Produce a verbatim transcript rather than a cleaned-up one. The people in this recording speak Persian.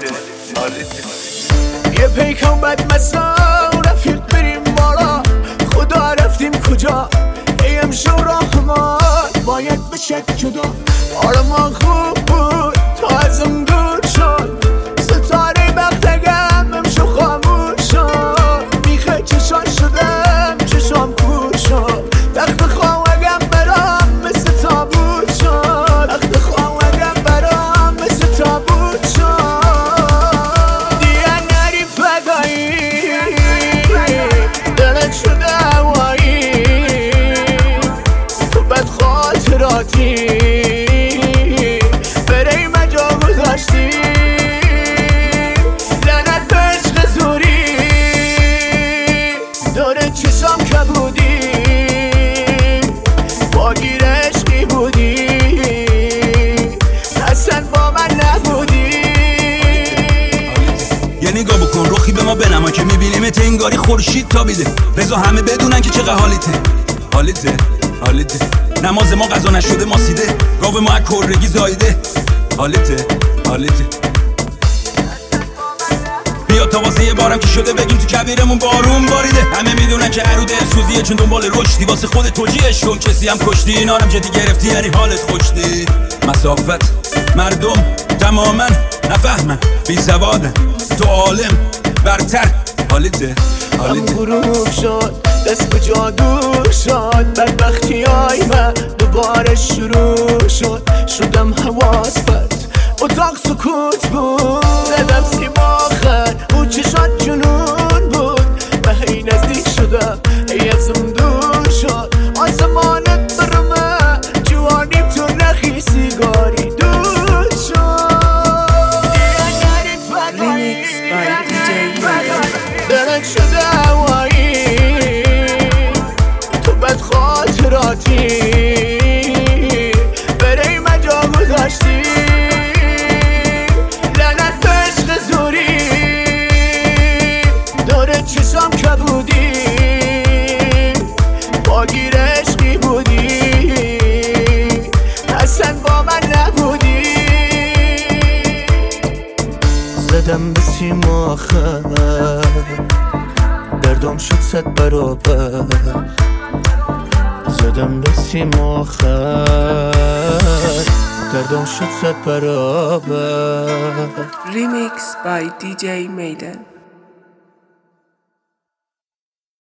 یه پیکم بد مسا رفیق بریم بالا، خدا رفتیم کجا ای امشو رحمان باید بشه جدا. آرمان خوب بود تا ازم دور شد، ستاره بختگم امشو خاموش شد. میخه چشان شدم چشام کور شد، تخت خواهگم برام مثل تابوت شد، تخت خواهگم برام مثل تابوت شد. دیگه نری فدایی دلت شده هوایی، تو بد خاطراتی بره مجا گذاشتی، لعنت به عشق زوری داره چشام کبودی، باگیر عشقی بودی اصلا با من نبودی. یه نگاه بکن روخی به ما بنما که میبینیمت انگاری خورشید تابیده، رضا همه بدونن که چقدر حالیته حالیته حالیته. نماز ما قضا نشده ما سیده، گاو ما از کرگی زایده، حالیته حالیته. بیا تا واسه یه بارم که شده بگیم تو کبیرمون بارون باریده. همه میدونن که عرو دلسوزیه چون دنبال رشدی، واسه خود توجیهش کن کسی هم کشتی، اینا هم جدی گرفتی یعنی حالت خوشتی. مسافت مردم تماما نفهمن، بی سوادن تو عالم برتر، حالیته حالیته. غروب شد دست به جادو شد، بدبختی های من دوباره شروع شد. شدم حواست اتاق سکوت بود، زدم سیم آخر او چشات جنون بود. به هی نزدیک شدم ای ازم دور شد، آسمانت برمه جوانیم تو نخی سیگاری دور شد. Remix by دی جی Maiden. دلت شده هوایی تو بد خاطراتی بره مجا گذاشتی، لعنت به عشق زوری داره چشام کبودی، باگیر عشقی بودی اصلا با من نبودی. زدم به سیم آخر دردم شد صد برابر، زدم به سیم آخر دردم شد صد برابر. Remix by دی جی Maiden.